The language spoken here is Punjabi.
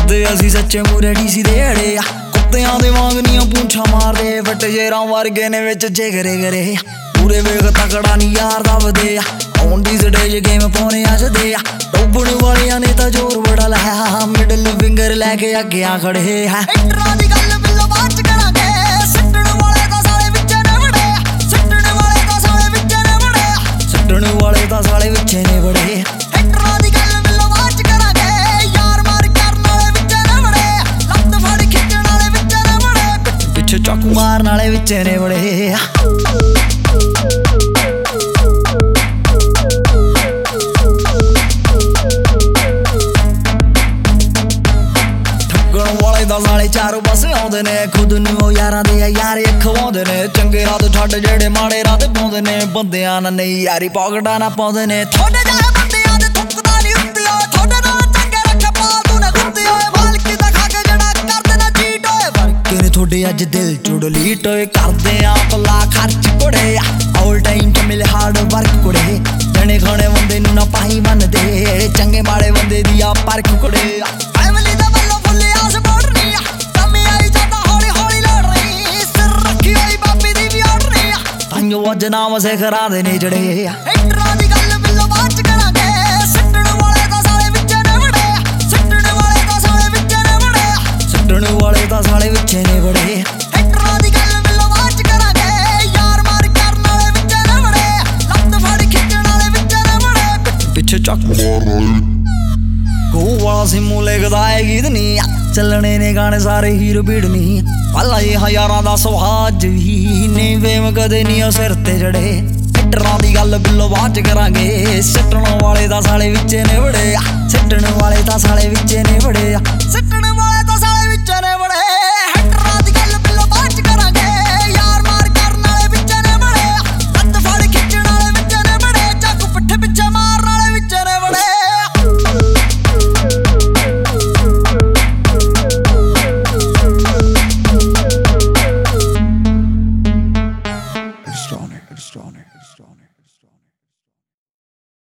ਕਰਦੇ ਅਸੀਂ ਸੱਚੇ ਮੂਰੇ ਡੀਸੀ ਦੇ ਅੜੇ ਕੁੱਤਿਆਂ ਦੇ ਵਾਂਗ ਨੀਆਂ ਪੂੰਛਾਂ ਮਾਰਦੇ ਵੱਟ ਜੇਰਾਂ ਵਰਗੇ ਨੇ ਵਿੱਚ ਜਿਗਰੇ ਗਰੇ ਪੂਰੇ ਵੇਖ ਤਕੜਾ ਨੀ ਯਾਰ ਦਬਦੇ ਔਨ ਦੀ ਸਟੇਜ ਗੇਮ ਪਾਉਣੇ ਅੱਜਦੇ ਡੋਬਣ ਵਾਲਿਆਂ ਨੇ ਤਾਂ ਜ਼ੋਰ ਬੜਾ ਲਾਇਆ ਮਿਡਲ ਫਿੰਗਰ ਲੈ ਕੇ ਅੱਗੇ ਆ ਖੜੇ ਹੈ ਇੰਟਰਾਂ ਦੀ ਗੱਲ ਬਿੱਲੋ ਬਾਅਦ ਚ ਕਰਾਂਗੇ ਸੱਟਣ ਵਾਲੇ ਤਾਂ ਸਾਲੇ ਵਿੱਚ ਨੇ ਵੜੇ ਸੱਟਣ ਵਾਲੇ ਤਾਂ ਸਾਲੇ ਵਿੱਚ ਨੇ ਵੜੇ ਸੱਟਣ ਵਾਲੇ ਤਾਂ ਸਾਲੇ ਵਿੱਚ ਨੇ ਵੜੇ ਇੰਟਰਾਂ ਦੀ ਗੱਲ ਬਿੱਲੋ ਬਾਅਦ ਚ ਕਰਾਂਗੇ ਯਾਰ ਮਾਰ ਕਰਨ ਵਾਲੇ ਵਿੱਚ ਨੇ ਵੜੇ ਲੱਤ ਫੜ ਖਿੱਚਣ ਵਾਲੇ ਵਿੱਚ ਨੇ ਵੜੇ ਪਿੱਛੇ ਚਾਕੂ ਮਾਰਨ ਵਾਲੇ ਵਿੱਚ ਨੇ ਵੜੇ ਦਾ ਸਾਲੇ ਚਾਰੋਂ ਪਾਸੇ ਆਉਂਦੇ ਨੇ ਖੁਦ ਨੂੰ ਯਾਰਾਂ ਦੇ ਯਾਰ ਖਵਾਉਂਦੇ ਨੇ ਚੰਗੇ ਰਾਤ ਛੱਡ ਜਿਹੜੇ ਮਾੜੇ ਰਾਤ ਪਾਉਂਦੇ ਨੇ ਬੰਦਿਆਂ ਨਾਲ ਨਹੀਂ ਯਾਰੀ ਪੌਕਟਾਂ ਨਾ ਪਾਉਂਦੇ ਨੇ ਥੋੜੇ ਜਿਹੇ ਬੰਦਿਆਂ ਦੇ ਥੁੱਕਦਾ ਨਹੀਂ ਉੱਤੇ ਓਏ ਥੋੜੇ ਨਾਲ ਚੰਗੇ ਰੱਖੇ ਪਾਲਤੂ ਨੇ ਕੁੱਤੇ ਓਏ ਮਾਲਕੀ ਦਾ ਖਾ ਕੇ ਜਿਹੜਾ ਕਰਦੇ ਨਾ ਚੀਟ ਓਏ ਵਰਕੇ ਨੇ ਤੁਹਾਡੇ ਅੱਜ ਦਿਲ ਚੁੜ ਲੀਟ ਓਏ ਕਰਦੇ ਆ ਪਲਾ ਖਰਚ ਕੁੜੇ ਆਲ ਟਾਈਮ ਚ ਮਿਲ ਹਾਰਡ ਵਰਕ ਕੁੜੇ ਜਣੇ ਖਾਣੇ ਬੰਦੇ ਨੂੰ ਨਾ ਪਾਈ ਮੰਨਦੇ ਚੰਗੇ ਮਾੜੇ ਬੰਦੇ ਦੀ ਆ ਪਰਖ ਕੁੜੇ ਫੈਮਿਲੀ ਦਾ ਵੱਲੋਂ ਫੁੱਲੇ ਆਸ ਅੱਜ ਨਾਮ ਸਿਖਰਾਂ ਦੇ ਨੇ ਜੜੇ ਇੰਟਰਾਂ ਦੀ ਗੱਲ ਬਿੱਲੋ ਬਾਅਦ ਚ ਕਰਾਂਗੇ ਸੱਟਣ ਵਾਲੇ ਤਾਂ ਸਾਲੇ ਵਿੱਚ ਨੇ ਵੜੇ ਸੱਟਣ ਵਾਲੇ ਤਾਂ ਸਾਲੇ ਵਿੱਚ ਨੇ ਵੜੇ ਸੱਟਣ ਵਾਲੇ ਤਾਂ ਸਾਲੇ ਵਿੱਚ ਨੇ ਵੜੇ ਇੰਟਰਾਂ ਦੀ ਗੱਲ ਬਿੱਲੋ ਬਾਅਦ ਚ ਕਰਾਂਗੇ ਯਾਰ ਮਾਰ ਕਰਨ ਵਾਲੇ ਵਿੱਚ ਨੇ ਵੜੇ ਲੱਤ ਫੜ ਖਿੱਚਣ ਵਾਲੇ ਵਿੱਚ ਨੇ ਵੜੇ ਪਿੱਛੇ ਚਾਕੂ ਮਾਰਨ ਵਾਲੇ ਗੋ ਵਾਲਾ ਸਿੰਮੂ ਲਿਖਦਾ ਹੈ ਗੀਤ ਨੀ ਚੱਲਣੇ ਨੇ ਗਾਣੇ ਸਾਰੇ ਹੀਰੋ ਬੀੜ ਨੀ ਭਲਾ ਇਹ ਹਜ਼ਾਰਾਂ ਦਾ ਸੁਹਾਜ ਵੀ ਨੇ ਵੇਮ ਕਦੇ ਨੀ ਸਿਰ ਤੇ ਜੜੇ ਇੰਟਰਾਂ ਦੀ ਗੱਲ ਬਿੱਲੋ ਬਾਅਦ ਚ ਕਰਾਂਗੇ ਸੱਟਣ ਵਾਲੇ ਤਾਂ ਸਾਲੇ ਵਿੱਚ ਨੇ ਵੜੇ ਸੱਟਣ ਵਾਲੇ ਤਾਂ ਸਾਲੇ ਵਿੱਚ ਨੇ ਵੜੇ